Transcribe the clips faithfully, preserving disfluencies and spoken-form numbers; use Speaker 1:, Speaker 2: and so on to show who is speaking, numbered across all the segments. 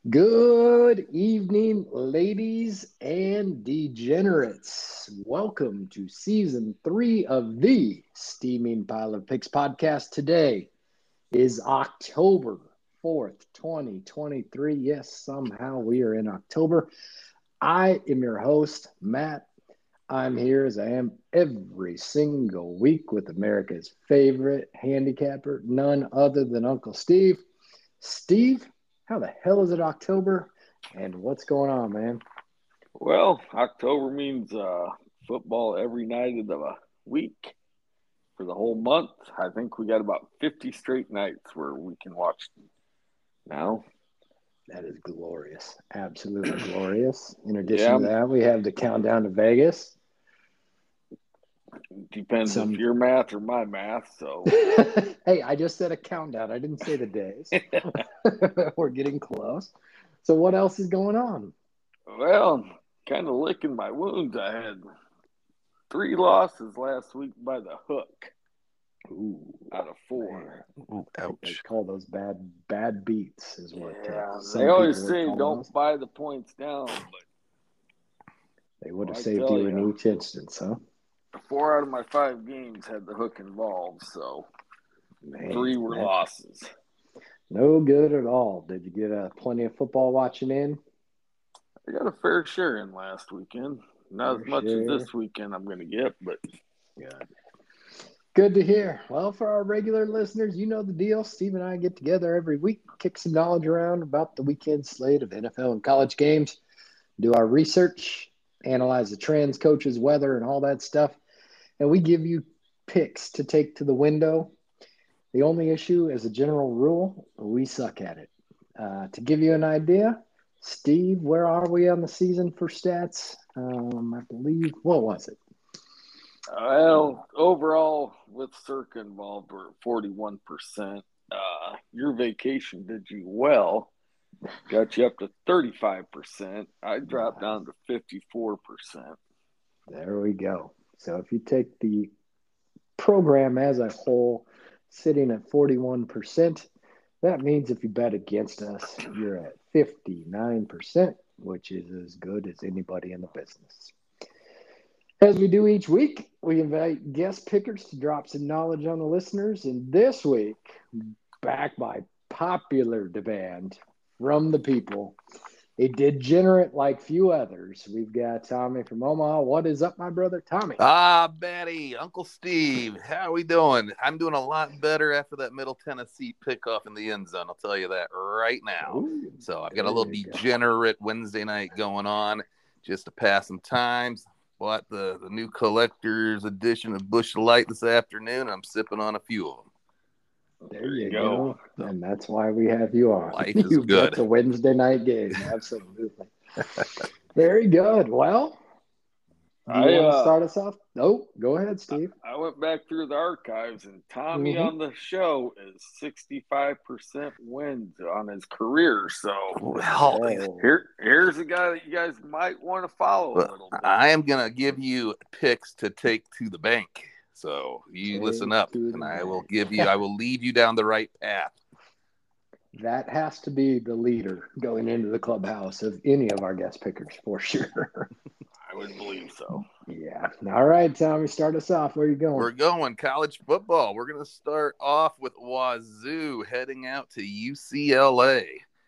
Speaker 1: Good evening, ladies and degenerates. Welcome to season three of the Steaming Pile of Picks podcast. Today is October fourth, twenty twenty-three. Yes, somehow we are in October. I am your host, Matt. I'm here as I am every single week with America's favorite handicapper, none other than Uncle Steve. Steve, how the hell is it October? And what's going on, man?
Speaker 2: Well, October means uh, football every night of the week for the whole month. I think we got about fifty straight nights where we can watch now.
Speaker 1: That is glorious. Absolutely glorious. In addition
Speaker 2: Yeah,
Speaker 1: to that, we have the countdown to Vegas.
Speaker 2: depends if
Speaker 1: Some
Speaker 2: your math or my math. So,
Speaker 1: Hey, I just said a countdown. I didn't say the days. We're getting close. So what else is going on?
Speaker 2: well, kind of licking my wounds. I had three losses last week by the hook
Speaker 1: Ooh,
Speaker 2: out of
Speaker 1: man.
Speaker 2: four.
Speaker 3: Ooh,
Speaker 1: I think they
Speaker 3: ouch.
Speaker 1: call those bad bad beats is what uh,
Speaker 2: Yeah, they
Speaker 1: some people
Speaker 2: always
Speaker 1: would
Speaker 2: say
Speaker 1: call those.
Speaker 2: don't buy the points down, but
Speaker 1: They would have
Speaker 2: well, I
Speaker 1: saved
Speaker 2: tell
Speaker 1: you in
Speaker 2: you,
Speaker 1: each instance, huh?
Speaker 2: four out of my five games had the hook involved. So three
Speaker 1: Man,
Speaker 2: were
Speaker 1: that's
Speaker 2: losses.
Speaker 1: no good at all. Did you get uh, plenty of football watching in?
Speaker 2: I got a fair share in last weekend. Not
Speaker 1: For
Speaker 2: as much as
Speaker 1: sure.
Speaker 2: this weekend I'm going to get, but
Speaker 1: Good. Good to hear. Well, for our regular listeners, you know the deal. Steve and I get together every week, kick some knowledge around about the weekend slate of N F L and college games, do our research, analyze the trends, coaches, weather, and all that stuff. And we give you picks to take to the window. The only issue, as a general rule, we suck at it. Uh, to give you an idea, Steve, where are we on the season for stats? Um, I believe, what was it?
Speaker 2: well, overall with Circa involved, we're at forty-one percent. Uh, your vacation did you well, got you up to thirty-five percent. I dropped
Speaker 1: Uh,
Speaker 2: down to fifty-four percent.
Speaker 1: there we go. So if you take the program as a whole, sitting at forty-one percent, that means if you bet against us, you're at fifty-nine percent, which is as good as anybody in the business. As we do each week, we invite guest pickers to drop some knowledge on the listeners. And this week, back by popular demand from the people, a degenerate like few others, we've got Tommy from Omaha. What is up, my brother? Tommy.
Speaker 3: Ah, Betty, Uncle Steve, how are we doing? I'm doing a lot better after that Middle Tennessee pickoff in the end zone. I'll tell you that right now.
Speaker 1: Ooh,
Speaker 3: So I've got a
Speaker 1: there
Speaker 3: little
Speaker 1: you go.
Speaker 3: degenerate Wednesday night going on just to pass some times. Bought the, the new collector's edition of Busch Light this afternoon. And I'm sipping on a few of them.
Speaker 1: There
Speaker 2: There you
Speaker 1: you
Speaker 2: go.
Speaker 1: go.
Speaker 3: So
Speaker 1: And that's why we have you on.
Speaker 3: life is
Speaker 1: You bet
Speaker 3: good.
Speaker 1: the Wednesday night game. Absolutely. Very good. Well, do you
Speaker 2: I
Speaker 1: want to
Speaker 2: uh
Speaker 1: start us off? Oh, go ahead, Steve.
Speaker 2: I went back through the archives, and Tommy
Speaker 1: Mm-hmm.
Speaker 2: on the show is sixty-five percent wins on his career. So
Speaker 3: Well,
Speaker 1: Oh,
Speaker 2: here, here's a guy that you guys might want to follow a
Speaker 3: Well,
Speaker 2: little bit.
Speaker 3: I am going to give you picks to take to the bank. So you listen
Speaker 1: take
Speaker 3: up,
Speaker 1: to the
Speaker 3: and I will
Speaker 1: bank.
Speaker 3: give you, I will lead you down the right path.
Speaker 1: That has to be the leader going into the clubhouse of any of our guest pickers for sure.
Speaker 2: I would believe so.
Speaker 1: Yeah. All right, Tommy, start us off. Where are you going?
Speaker 3: We're going college football. We're going to start off with Wazoo heading out to U C L A.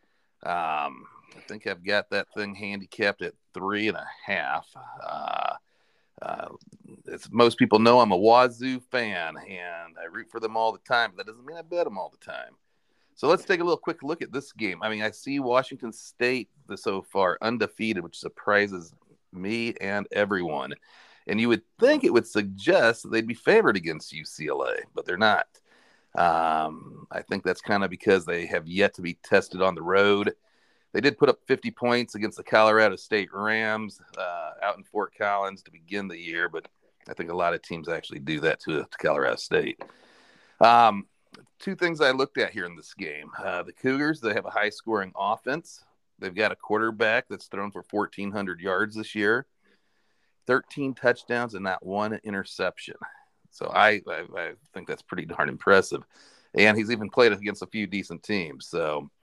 Speaker 3: Um, I think I've got that thing handicapped at three and a half. Uh, uh, as most people know, I'm a Wazoo fan, and I root for them all the time. But that doesn't mean I bet them all the time. So let's take a little quick look at this game. I mean, I see Washington State so far undefeated, which surprises me and everyone. And you would think it would suggest that they'd be favored against U C L A, but they're not. Um, I think that's kind of because they have yet to be tested on the road. They did put up fifty points against the Colorado State Rams uh, out in Fort Collins to begin the year, but I think a lot of teams actually do that to, to Colorado State. Um, two things I looked at here in this game. Uh, the Cougars, they have a high-scoring offense. They've got a quarterback that's thrown for fourteen hundred yards this year, thirteen touchdowns, and not one interception. So I, I, I think that's pretty darn impressive. And he's even played against a few decent teams. So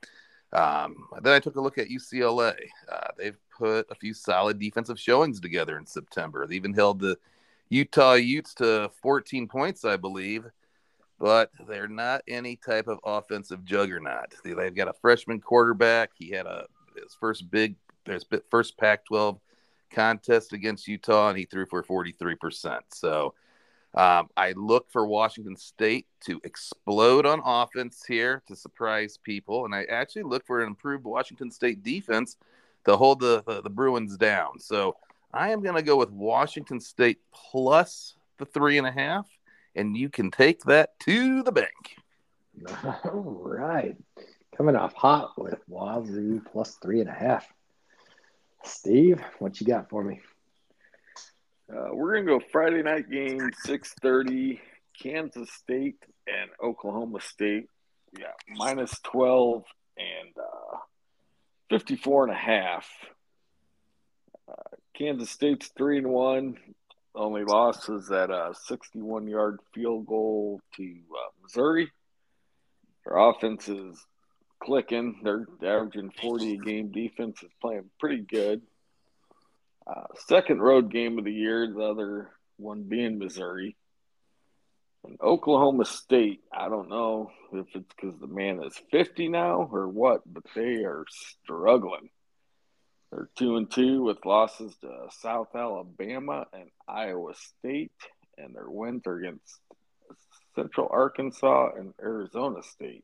Speaker 3: Um, then I took a look at U C L A. Uh, they've put a few solid defensive showings together in September. They even held the Utah Utes to fourteen points, I believe, but they're not any type of offensive juggernaut. They've got a freshman quarterback. He had a his first big, his first Pac twelve contest against Utah, and he threw for forty-three percent. So um, I look for Washington State to explode on offense here to surprise people, and I actually look for an improved Washington State defense to hold the, the, the Bruins down. So I am going to go with Washington State plus the three and a half, and you can take that to the bank.
Speaker 1: All right. Coming off hot with Wazoo plus three and a half. Steve, what you got for me?
Speaker 2: Uh, we're going to go Friday night game, six thirty, Kansas State and Oklahoma State. Yeah, minus twelve and uh, fifty-four and a half. Uh, Kansas State's three and one. Only loss was that a sixty-one-yard field goal to uh, Missouri. Their offense is clicking. They're averaging forty a game. Defense is playing pretty good. Uh, second road game of the year, the other one being Missouri. And Oklahoma State, I don't know if it's because the man is fifty now or what, but they are struggling. They're two and two with losses to South Alabama and Iowa State, and their wins are against Central Arkansas and Arizona State.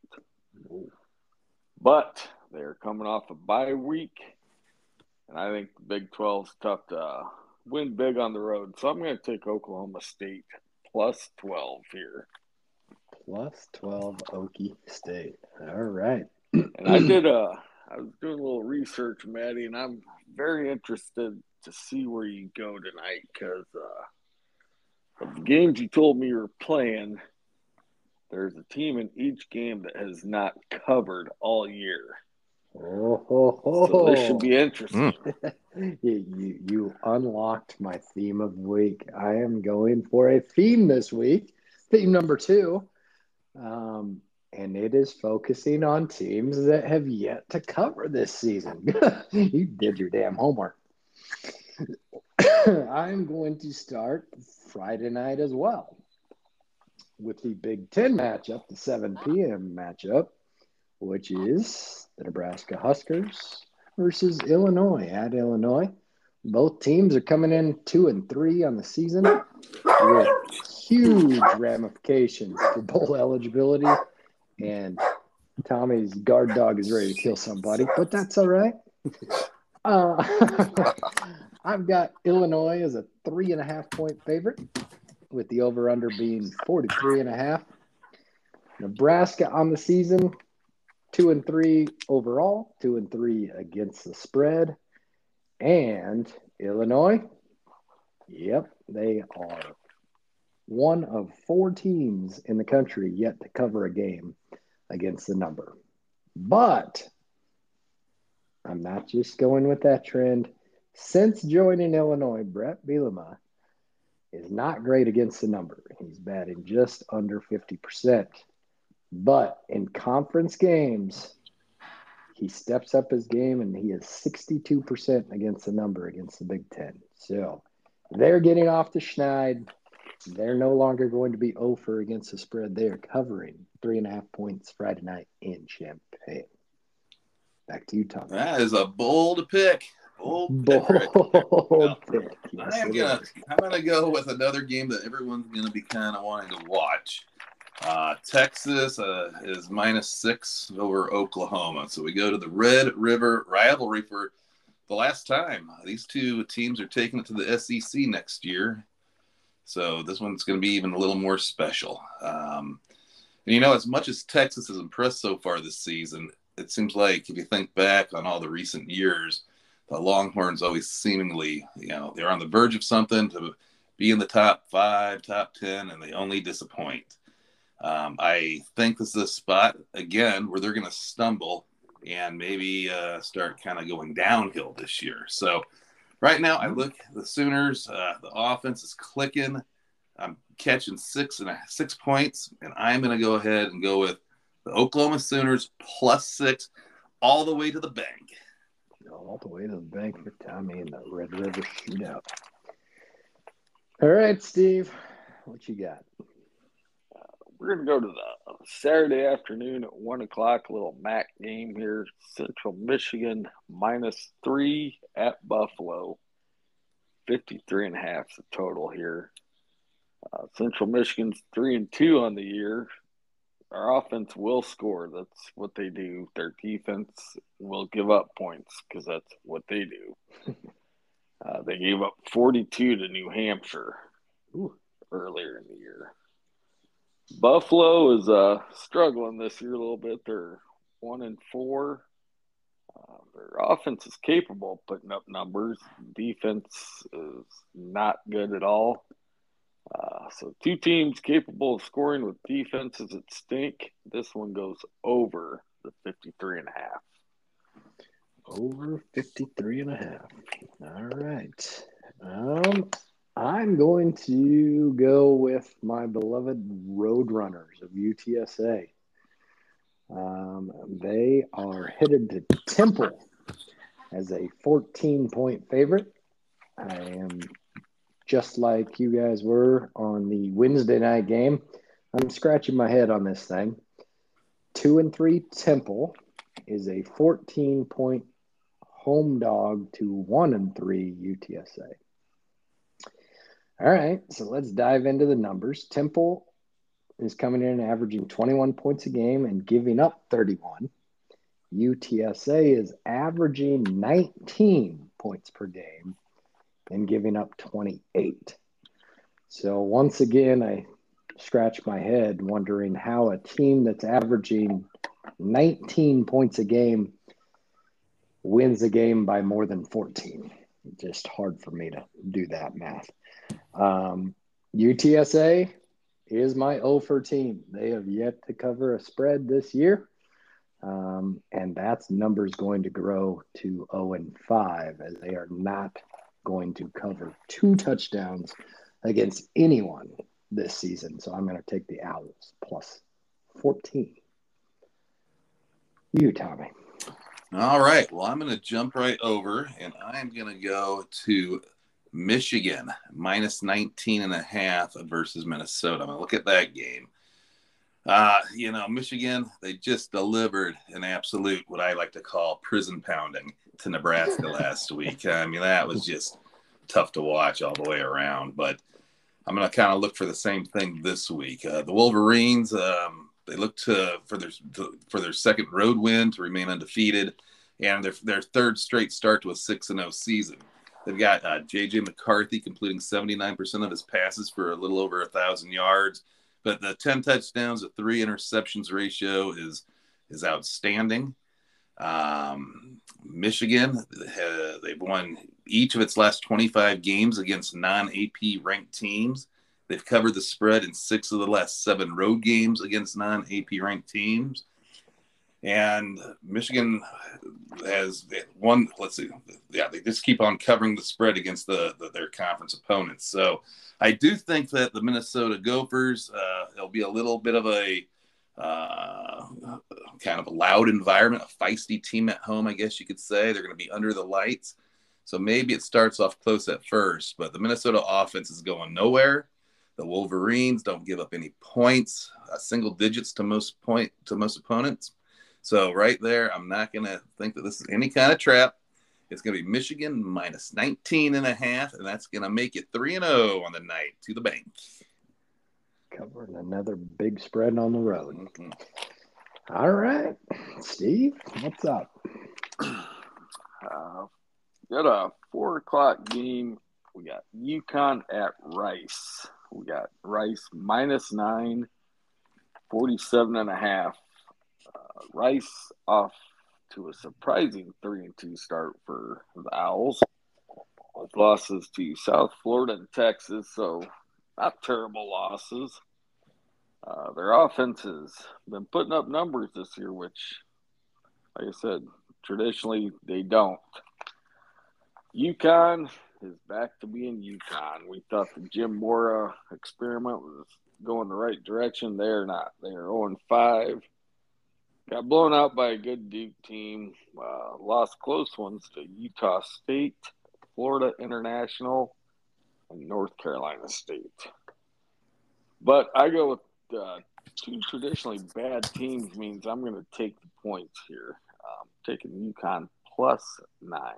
Speaker 2: But they're coming off a bye week, and I think the Big twelve is tough to uh, win big on the road. So I'm going to take Oklahoma State plus twelve here.
Speaker 1: Plus twelve Okie State. All right.
Speaker 2: And I did a, I was doing a little research, Maddie, and I'm very interested to see where you go tonight because uh, of the games you told me you were playing, there's a team in each game that has not covered all year.
Speaker 1: Oh, ho, ho.
Speaker 2: So this should be interesting.
Speaker 1: you, you, you unlocked my theme of the week. I am going for a theme this week, theme number two, um, and it is focusing on teams that have yet to cover this season. You did your damn homework. I'm going to start Friday night as well with the Big Ten matchup, the seven p.m. matchup, which is the Nebraska Huskers versus Illinois at Illinois. Both teams are coming in two and three on the season with huge ramifications for bowl eligibility. And Tommy's guard dog is ready to kill somebody, but that's all right. Uh, I've got Illinois as a three and a half point favorite, with the over-under being forty-three and a half. Nebraska on the season, two and three overall, two and three against the spread. And Illinois, yep, they are one of four teams in the country yet to cover a game against the number. But I'm not just going with that trend. Since joining Illinois, Brett Bielema is not great against the number. He's batting just under fifty percent. But in conference games, he steps up his game, and he is sixty-two percent against the number against the Big Ten. So they're getting off the schneid. They're no longer going to be over against the spread. They are covering three and a half points Friday night in Champaign. Back to you, Tom.
Speaker 3: That is a bold pick. Bold,
Speaker 1: bold
Speaker 3: pick. Bold
Speaker 1: pick. Yes,
Speaker 3: I am gonna. Is. I'm gonna go with another game that everyone's gonna be kind of wanting to watch. Uh, Texas uh, is minus six over Oklahoma, so we go to the Red River rivalry for the last time. These two teams are taking it to the S E C next year, so this one's going to be even a little more special. Um, and you know, as much as Texas has impressed so far this season, it seems like if you think back on all the recent years, the Longhorns always seemingly, you know, they're on the verge of something to be in the top five, top ten, and they only disappoint. Um, I think this is a spot, again, where they're going to stumble and maybe uh, start kind of going downhill this year. So right now, I look at the Sooners. Uh, the offense is clicking. I'm catching six and a, six points, and I'm going to go ahead and go with the Oklahoma Sooners plus six all the way to the bank.
Speaker 1: All the way to the bank for Tommy in the Red River Shootout. All right, Steve, what you got?
Speaker 2: We're going to go to the Saturday afternoon at one o'clock, a little M A C game here. Central Michigan minus three at Buffalo. fifty-three and a half is the total here. Uh, Central Michigan's three and two on the year. Our offense will score. That's what they do. Their defense will give up points because that's what they do. uh, they gave up forty-two to New Hampshire Ooh. earlier in the year. Buffalo is uh, struggling this year a little bit. They're one and four. Uh, their offense is capable of putting up numbers. Defense is not good at all. Uh, so two teams capable of scoring with defenses that stink. This one goes over the fifty-three and a half.
Speaker 1: Over fifty-three and a half. All right. Um, I'm going to go with my beloved Roadrunners of U T S A. Um, they are headed to Temple as a fourteen-point favorite. I am just like you guys were on the Wednesday night game. I'm scratching my head on this thing. Two and three Temple is a fourteen-point home dog to one and three U T S A. All right, so let's dive into the numbers. Temple is coming in and averaging twenty-one points a game and giving up thirty-one. U T S A is averaging nineteen points per game and giving up twenty-eight. So once again, I scratch my head wondering how a team that's averaging nineteen points a game wins a game by more than fourteen. Just hard for me to do that math. Um, U T S A is my oh for team. They have yet to cover a spread this year. Um, and that's numbers going to grow to oh and five as they are not going to cover two touchdowns against anyone this season. So I'm going to take the Owls plus fourteen. You, Tommy.
Speaker 3: All right. Well, I'm going to jump right over, and I'm going to go to Michigan minus nineteen and a half versus Minnesota. I'm going to look at that game. Uh, you know, Michigan, they just delivered an absolute, what I like to call prison pounding to Nebraska last week. I mean, that was just tough to watch all the way around, but I'm going to kind of look for the same thing this week. Uh, the Wolverines, um, they look to for their to, for their second road win to remain undefeated, and their their third straight start to a six and oh season. They've got uh, J J McCarthy completing seventy-nine percent of his passes for a little over one thousand yards. But the ten touchdowns to three interceptions ratio is is outstanding. Um, Michigan, uh, they've won each of its last twenty-five games against non-A P ranked teams. They've covered the spread in six of the last seven road games against non-A P ranked teams. And Michigan has won, let's see, yeah, they just keep on covering the spread against the, the their conference opponents. So I do think that the Minnesota Gophers, uh, it'll be a little bit of a uh, kind of a loud environment, a feisty team at home, I guess you could say. They're going to be under the lights. So maybe it starts off close at first, but the Minnesota offense is going nowhere. The Wolverines don't give up any points, uh, single digits to most point to most opponents. So right there, I'm not going to think that this is any kind of trap. It's going to be Michigan minus nineteen and a half, and that's going to make it three and oh on the night to the bank.
Speaker 1: Covering another big spread on the road. Mm-hmm. All right. Steve, what's up?
Speaker 2: Uh, got a four o'clock game. We got UConn at Rice. We got Rice minus nine, forty-seven and a half. Uh, Rice off to a surprising three and two start for the Owls, with losses to South Florida and Texas, so not terrible losses. Uh, their offense has been putting up numbers this year, which, like I said, traditionally they don't. UConn is back to being UConn. We thought the Jim Mora experiment was going the right direction. They're not. They are oh and five. Got blown out by a good Duke team. Uh, lost close ones to Utah State, Florida International, and North Carolina State. But I go with uh, two traditionally bad teams means I'm going to take the points here. Um, taking UConn plus nine.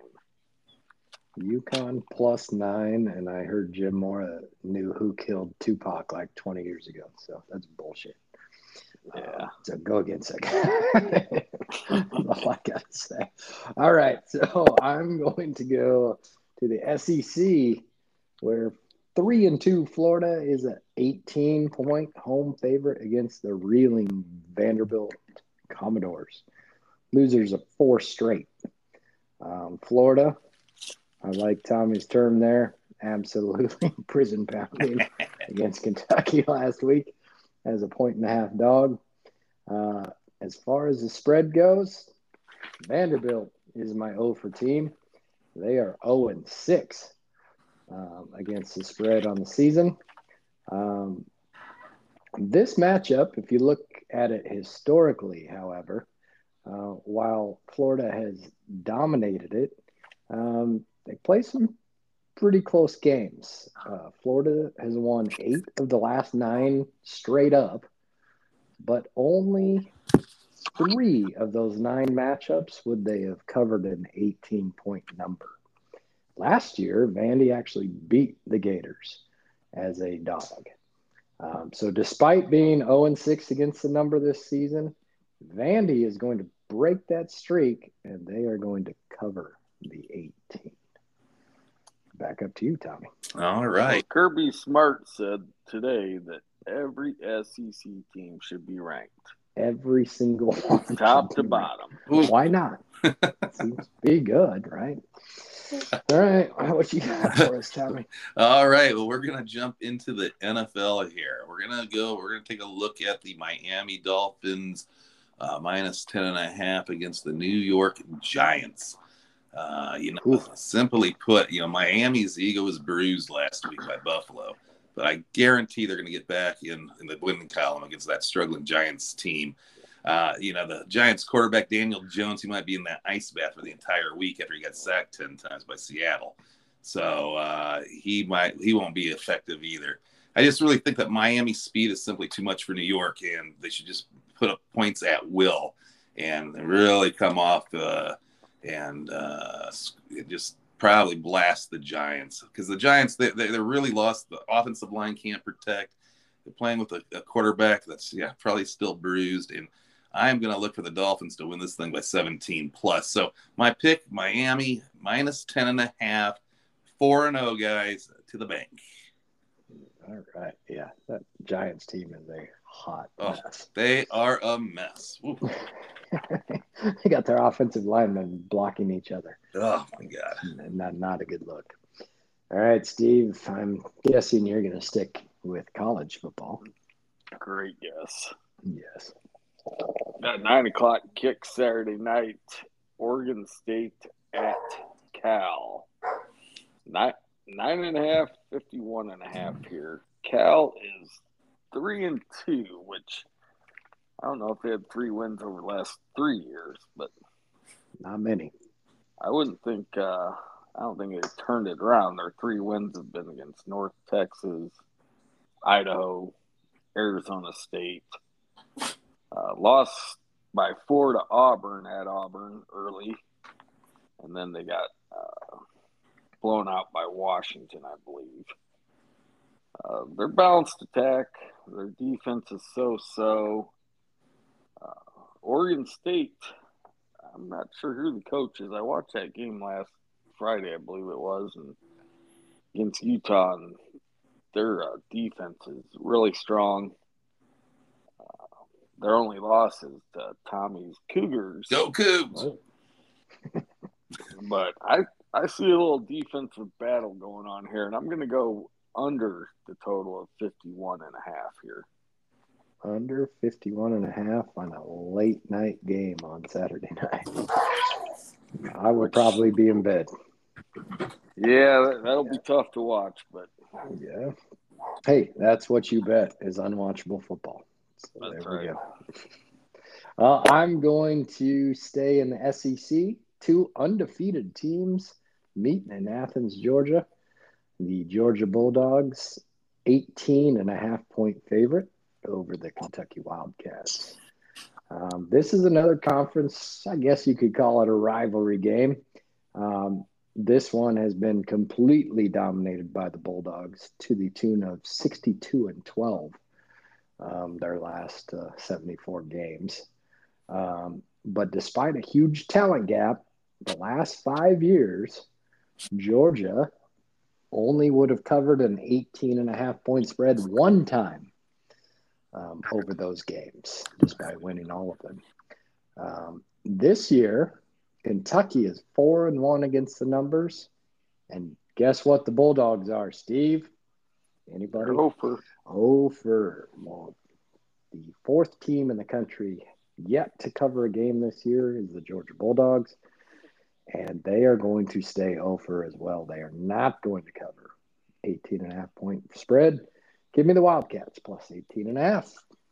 Speaker 1: UConn plus nine, and I heard Jim Mora knew who killed Tupac like twenty years ago, so that's bullshit.
Speaker 2: Yeah.
Speaker 1: Uh, so go against that. That's all I got to say. All right, so I'm going to go to the S E C, where three and two Florida is an eighteen point home favorite against the reeling Vanderbilt Commodores. Losers of four straight. Um, Florida, I like Tommy's term there, absolutely prison pounding against Kentucky last week as a point and a half dog. Uh, as far as the spread goes, Vanderbilt is my O for team. They are oh and six um, against the spread on the season. Um, this matchup, if you look at it historically, however, uh, while Florida has dominated it, um, they play some pretty close games. Uh, Florida has won eight of the last nine straight up, but only three of those nine matchups would they have covered an eighteen-point number. Last year, Vandy actually beat the Gators as a dog. Um, so despite being oh and six against the number this season, Vandy is going to break that streak, and they are going to cover the eighteen. Back up to you, Tommy.
Speaker 3: All right.
Speaker 2: Well, Kirby Smart said today that every S E C team should be ranked.
Speaker 1: Every single one.
Speaker 2: Top to bottom.
Speaker 1: Ranked. Why not? Seems to be good, right? All right. What you got for us, Tommy?
Speaker 3: All right. Well, we're going to jump into the N F L here. We're going to go, we're going to take a look at the Miami Dolphins uh, minus ten and a half against the New York Giants. Uh, you know, Oof. Simply put, you know, Miami's ego was bruised last week by Buffalo, but I guarantee they're going to get back in, in the winning column against that struggling Giants team. Uh, you know, the Giants quarterback, Daniel Jones, he might be in that ice bath for the entire week after he got sacked ten times by Seattle. So uh, he might, he won't be effective either. I just really think that Miami's speed is simply too much for New York, and they should just put up points at will and really come off uh, and uh, just probably blast the Giants, because the Giants, they, they, they're really lost. The offensive line can't protect. They're playing with a, a quarterback that's, yeah, probably still bruised, and I'm going to look for the Dolphins to win this thing by seventeen plus. So my pick, Miami, minus ten and a half, four and oh, guys, to the bank.
Speaker 1: All right. Yeah, that Giants team is a hot
Speaker 3: oh,
Speaker 1: mess.
Speaker 3: They are a mess.
Speaker 1: They got their offensive linemen blocking each other.
Speaker 3: Oh, my God.
Speaker 1: Not, not a good look. All right, Steve, I'm guessing you're going to stick with college football.
Speaker 2: Great guess.
Speaker 1: Yes.
Speaker 2: That nine o'clock kick Saturday night, Oregon State at Cal. Nine, nine and a half, fifty-one and a half here. Cal is three and two, which I don't know if they had three wins over the last three years, but
Speaker 1: not many.
Speaker 2: I wouldn't think. Uh, I don't think they turned it around. Their three wins have been against North Texas, Idaho, Arizona State. Uh, lost by four to Auburn at Auburn early, and then they got uh, blown out by Washington, I believe. Uh, their balanced attack, their defense is so-so. Uh, Oregon State, I'm not sure who the coach is. I watched that game last Friday, I believe it was, and against Utah, and their uh, defense is really strong. Their only loss is to Tommy's Cougars.
Speaker 3: Go Cougs!
Speaker 2: But I, I see a little defensive battle going on here, and I'm going to go under the total of fifty-one and a half here.
Speaker 1: Under fifty-one and a half on a late night game on Saturday night. I would probably be in bed.
Speaker 2: Yeah, that'll be tough to watch, but
Speaker 1: yeah. Hey, that's what you bet is unwatchable football. So
Speaker 2: that's
Speaker 1: there we
Speaker 2: right.
Speaker 1: go. Well, I'm going to stay in the S E C. Two undefeated teams meeting in Athens, Georgia. The Georgia Bulldogs, eighteen and a half point favorite over the Kentucky Wildcats. Um, this is another conference, I guess you could call it a rivalry game. Um, this one has been completely dominated by the Bulldogs to the tune of sixty-two and twelve, um, their last uh, seventy-four games. Um, but despite a huge talent gap, the last five years, Georgia only would have covered an eighteen and a half point spread one time um, over those games, despite winning all of them. Um, this year, Kentucky is four and one against the numbers, and guess what? The Bulldogs are, Steve. Anybody?
Speaker 2: Oh for
Speaker 1: oh for well, the fourth team in the country yet to cover a game this year is the Georgia Bulldogs, and they are going to stay oh for as well. They are not going to cover eighteen and a half point spread. Give me the Wildcats plus eighteen and a half.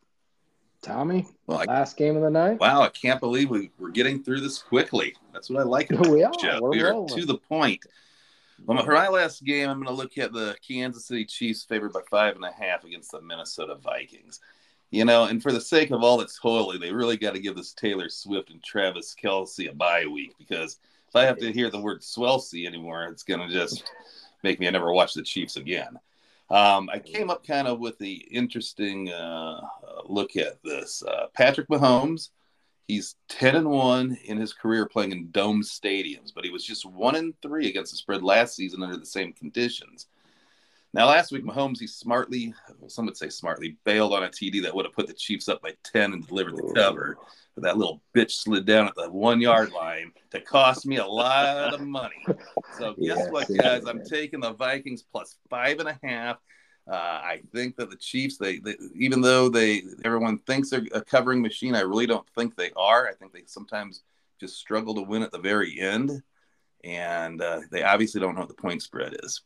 Speaker 1: Tommy,
Speaker 3: well, I,
Speaker 1: last game of the night.
Speaker 3: Wow, I can't believe we, we're getting through this quickly. That's what I like about
Speaker 1: we are.
Speaker 3: the show.
Speaker 1: We're
Speaker 3: we are
Speaker 1: rolling.
Speaker 3: to the point. Well, for my last game, I'm going to look at the Kansas City Chiefs favored by five and a half against the Minnesota Vikings. You know, and for the sake of all that's holy, they really got to give this Taylor Swift and Travis Kelce a bye week, because if I have to hear the word Swelsey anymore, it's going to just make me never watch the Chiefs again. Um, I came up kind of with the interesting uh, look at this. Uh, Patrick Mahomes, he's ten and one in his career playing in dome stadiums, but he was just one and three against the spread last season under the same conditions. Now, last week, Mahomes, he smartly, well, some would say smartly, bailed on a T D that would have put the Chiefs up by ten and delivered the cover. But that little bitch slid down at the one-yard line to cost me a lot of money. So guess
Speaker 1: Yes,
Speaker 3: what,
Speaker 1: it
Speaker 3: guys?
Speaker 1: did.
Speaker 3: I'm taking the Vikings plus five and a half. Uh, I think that the Chiefs, they, they even though they everyone thinks they're a covering machine, I really don't think they are. I think they sometimes just struggle to win at the very end. And uh, they obviously don't know what the point spread is.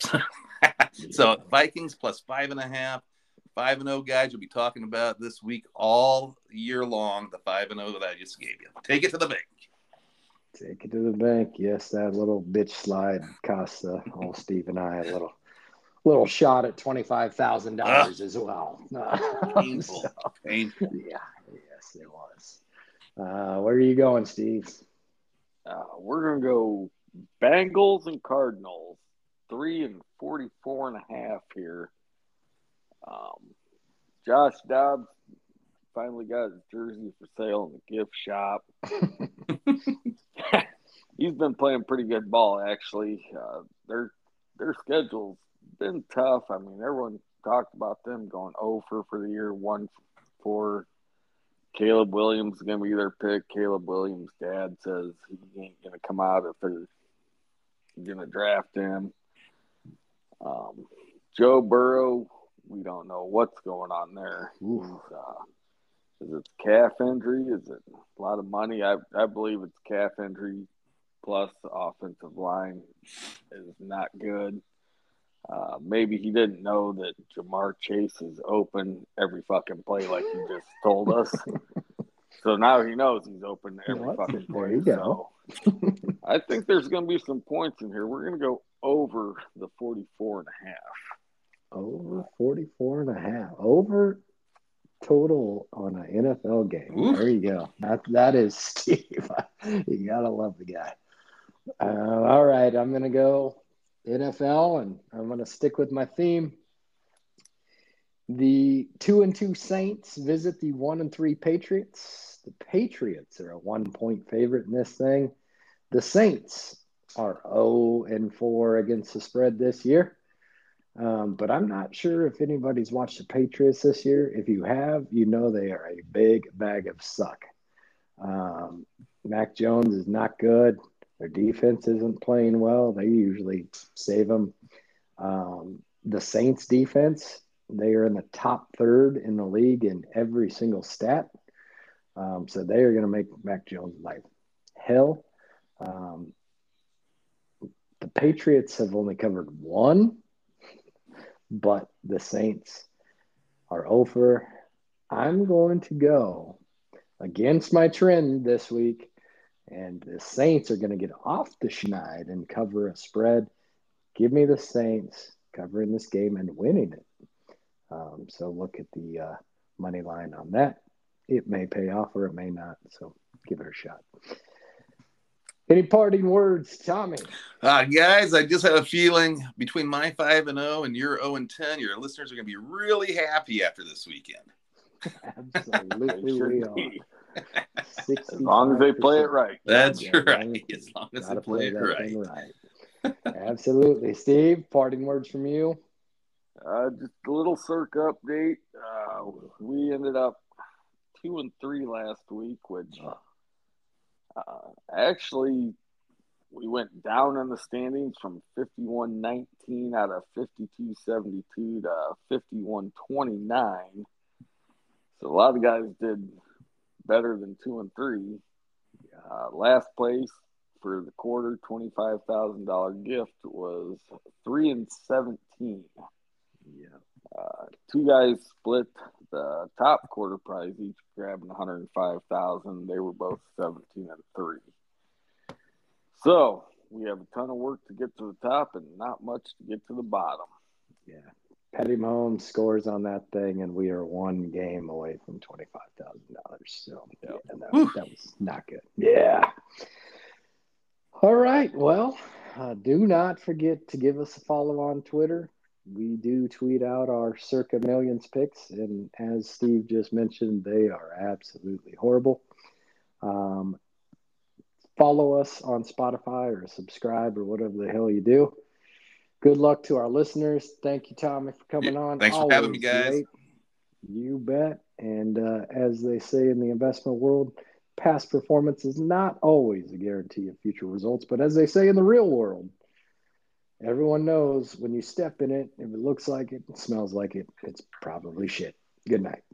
Speaker 3: So Vikings plus five and a half. Five and oh guys, you'll be talking about this week all year long. The five and oh that I just gave you. Take it to the bank.
Speaker 1: Take it to the bank. Yes, that little bitch slide cost uh, old Steve and I a little little shot at twenty five thousand dollars as well.
Speaker 3: Painful.
Speaker 1: So,
Speaker 3: Painful.
Speaker 1: Yeah. Yes, it was. Uh, where are you going, Steve?
Speaker 2: uh, we're gonna go Bengals and Cardinals, three and forty-four and a half here. Um, Josh Dobbs finally got his jersey for sale in the gift shop. He's been playing pretty good ball, actually. Uh, their their schedule's been tough. I mean, everyone talked about them going over for the year, one for Caleb Williams is going to be their pick. Caleb Williams' dad says he ain't going to come out if they're going to draft him. Um, Joe Burrow, we don't know what's going on there. He's, uh, is it calf injury? Is it a lot of money? I I believe it's calf injury plus the offensive line is not good. Uh, maybe he didn't know that Jamar Chase is open every fucking play like he just told us. So now he knows he's open every
Speaker 1: What?
Speaker 2: fucking play.
Speaker 1: There you go.
Speaker 2: So I think there's going to be some points in here. We're going to go over the forty-four and a half.
Speaker 1: Over forty-four and a half. Over total on an N F L game.
Speaker 3: Oof.
Speaker 1: There you go. That, that is Steve. You got to love the guy. Uh, all right. I'm going to go N F L, and I'm going to stick with my theme. The two and two Saints visit the one and three Patriots. The Patriots are a one point favorite in this thing. The Saints are oh and four against the spread this year. Um, but I'm not sure if anybody's watched the Patriots this year. If you have, you know they are a big bag of suck. Um, Mac Jones is not good. Their defense isn't playing well. They usually save them. Um, the Saints defense, they are in the top third in the league in every single stat. Um, so they are going to make Mac Jones life hell. Um, the Patriots have only covered one, but the Saints are over. I'm going to go against my trend this week, and the Saints are going to get off the schneid and cover a spread. Give me the Saints covering this game and winning it. Um, so look at the uh, money line on that. It may pay off or it may not. So give it a shot. Any parting words, Tommy?
Speaker 3: Uh, guys, I just have a feeling between my five and zero and your zero and ten, your listeners are going to be really happy after this weekend.
Speaker 1: Absolutely, we are.
Speaker 2: As long as they play it right.
Speaker 3: That's
Speaker 1: Yeah,
Speaker 3: right. As long as they play, play it
Speaker 1: right. right. Absolutely, Steve. Parting words from you.
Speaker 2: Uh, just a little circa update. Uh, we ended up two and three last week, which. Uh, actually, we went down in the standings from fifty-one nineteen out of fifty-two seventy-two to fifty-one twenty-nine. So a lot of guys did better than two and three. Uh, last place for the quarter, twenty-five thousand dollars gift was three and seventeen.
Speaker 1: Yeah.
Speaker 2: Uh, two guys split the top quarter prize, each grabbing one hundred five thousand dollars. They were both seventeen and three. So we have a ton of work to get to the top and not much to get to the bottom.
Speaker 1: Yeah. Patty Mahomes scores on that thing, and we are one game away from twenty-five thousand dollars. So yeah, that, that was not good. Yeah. All right. Well, uh, do not forget to give us a follow on Twitter. We do tweet out our circa millions picks, and as Steve just mentioned, they are absolutely horrible. Um, follow us on Spotify or subscribe or whatever the hell you do. Good luck to our listeners. Thank you, Tommy, for coming
Speaker 3: yeah,
Speaker 1: on.
Speaker 3: Thanks
Speaker 1: Always
Speaker 3: for having me, guys.
Speaker 1: Great. You bet. And uh, as they say in the investment world, past performance is not always a guarantee of future results. But as they say in the real world, everyone knows when you step in it, if it looks like it, it smells like it, it's probably shit. Good night.